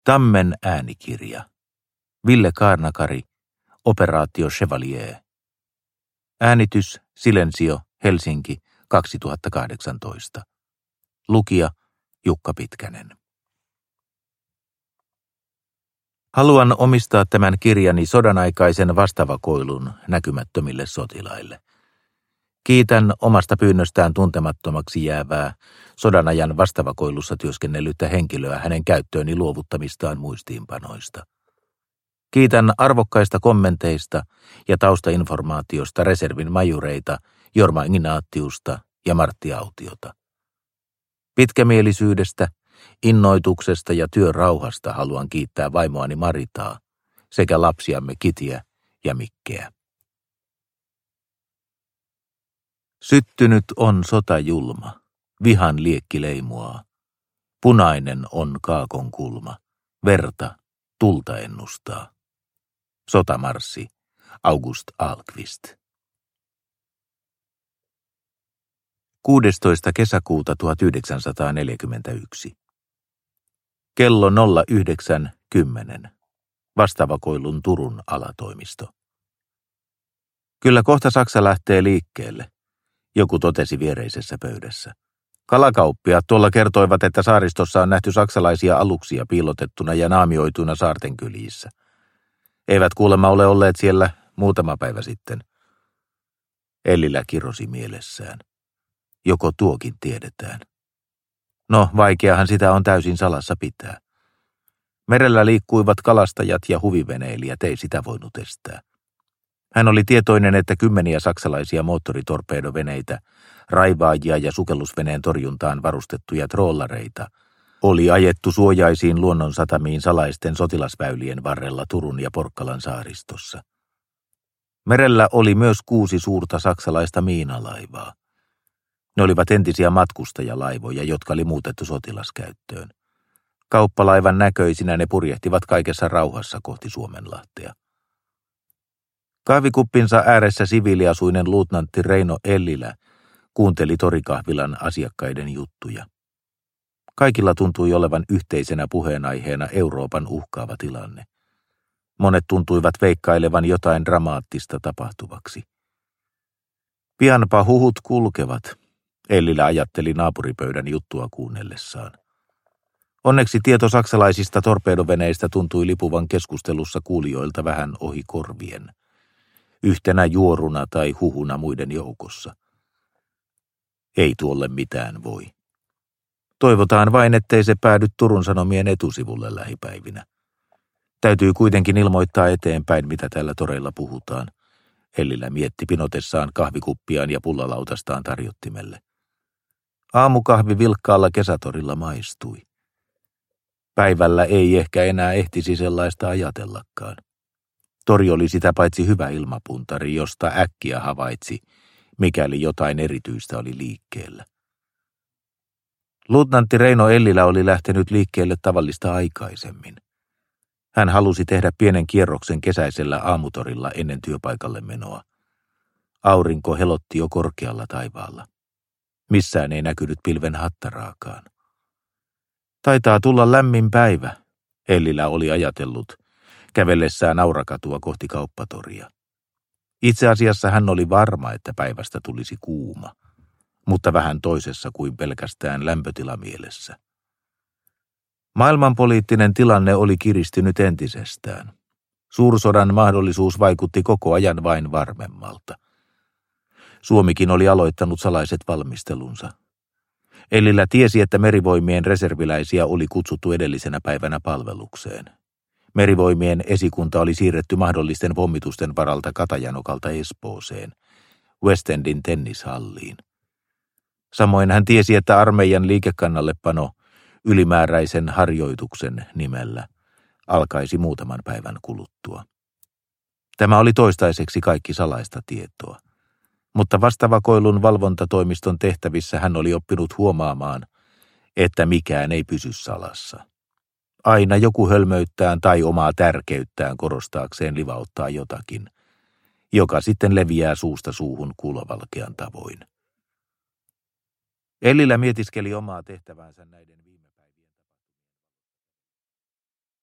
Tammen äänikirja. Ville Kaarnakari, Operaatio Chevalier. Äänitys Silensio, Helsinki, 2018. Lukija Jukka Pitkänen. Haluan omistaa tämän kirjani sodanaikaisen vastavakoilun näkymättömille sotilaille. Kiitän omasta pyynnöstään tuntemattomaksi jäävää sodanajan vastavakoilussa työskennellyttä henkilöä hänen käyttööni luovuttamistaan muistiinpanoista. Kiitän arvokkaista kommenteista ja taustainformaatiosta reservin majureita Jorma Ignatiusta ja Martti Autiota. Pitkämielisyydestä, innoituksesta ja työrauhasta haluan kiittää vaimoani Maritaa sekä lapsiamme Kitiä ja Mikkeä. Syttynyt on sota julma, vihan liekki leimuaa. Punainen on kaakon kulma, verta, tulta ennustaa. Sotamarssi, August Ahlqvist. 16. kesäkuuta 1941. Kello 09:10. Vastavakoilun Turun alatoimisto. Kyllä kohta Saksa lähtee liikkeelle, joku totesi viereisessä pöydässä. Kalakauppiaat tuolla kertoivat, että saaristossa on nähty saksalaisia aluksia piilotettuna ja naamioituina saarten kylissä. Eivät kuulemma ole olleet siellä muutama päivä sitten. Ellilä kirosi mielessään. Joko tuokin tiedetään? No, vaikeahan sitä on täysin salassa pitää. Merellä liikkuivat kalastajat ja huviveneilijät, ei sitä voinut estää. Hän oli tietoinen, että kymmeniä saksalaisia moottoritorpeedoveneitä, raivaajia ja sukellusveneen torjuntaan varustettuja trollareita oli ajettu suojaisiin luonnonsatamiin salaisten sotilasväylien varrella Turun ja Porkkalan saaristossa. Merellä oli myös 6 suurta saksalaista miinalaivaa. Ne olivat entisiä matkustajalaivoja, jotka oli muutettu sotilaskäyttöön. Kauppalaivan näköisinä ne purjehtivat kaikessa rauhassa kohti Suomenlahtea. Kahvikuppinsa ääressä siviiliasuinen luutnantti Reino Ellilä kuunteli torikahvilan asiakkaiden juttuja. Kaikilla tuntui olevan yhteisenä puheenaiheena Euroopan uhkaava tilanne. Monet tuntuivat veikkailevan jotain dramaattista tapahtuvaksi. Pianpa huhut kulkevat, Ellilä ajatteli naapuripöydän juttua kuunnellessaan. Onneksi tieto saksalaisista torpeedoveneistä tuntui lipuvan keskustelussa kuulijoilta vähän ohi korvien, yhtenä juoruna tai huhuna muiden joukossa. Ei tuolle mitään voi. Toivotaan vain, ettei se päädy Turun Sanomien etusivulle lähipäivinä. Täytyy kuitenkin ilmoittaa eteenpäin, mitä täällä toreilla puhutaan. Ellilä mietti pinotessaan kahvikuppiaan ja pullalautastaan tarjottimelle. Aamukahvi vilkkaalla kesätorilla maistui. Päivällä ei ehkä enää ehtisi sellaista ajatellakaan. Tori oli sitä paitsi hyvä ilmapuntari, josta äkkiä havaitsi, mikäli jotain erityistä oli liikkeellä. Luutnantti Reino Ellilä oli lähtenyt liikkeelle tavallista aikaisemmin. Hän halusi tehdä pienen kierroksen kesäisellä aamutorilla ennen työpaikalle menoa. Aurinko helotti jo korkealla taivaalla. Missään ei näkynyt pilven hattaraakaan. Taitaa tulla lämmin päivä, Ellilä oli ajatellut, kävellessään Aurakatua kohti kauppatoria. Itse asiassa hän oli varma, että päivästä tulisi kuuma, mutta vähän toisessa kuin pelkästään lämpötilamielessä. Maailmanpoliittinen tilanne oli kiristynyt entisestään. Suursodan mahdollisuus vaikutti koko ajan vain varmemmalta. Suomikin oli aloittanut salaiset valmistelunsa. Ellilä tiesi, että merivoimien reserviläisiä oli kutsuttu edellisenä päivänä palvelukseen. Merivoimien esikunta oli siirretty mahdollisten pommitusten varalta Katajanokalta Espooseen, West Endin tennishalliin. Samoin hän tiesi, että armeijan liikekannallepano ylimääräisen harjoituksen nimellä alkaisi muutaman päivän kuluttua. Tämä oli toistaiseksi kaikki salaista tietoa, mutta vastavakoilun valvontatoimiston tehtävissä hän oli oppinut huomaamaan, että mikään ei pysy salassa. Aina joku hölmöyttään tai omaa tärkeyttään korostaakseen livauttaa jotakin, joka sitten leviää suusta suuhun kulovalkean tavoin. Ellilä mietiskeli omaa tehtäväänsä näiden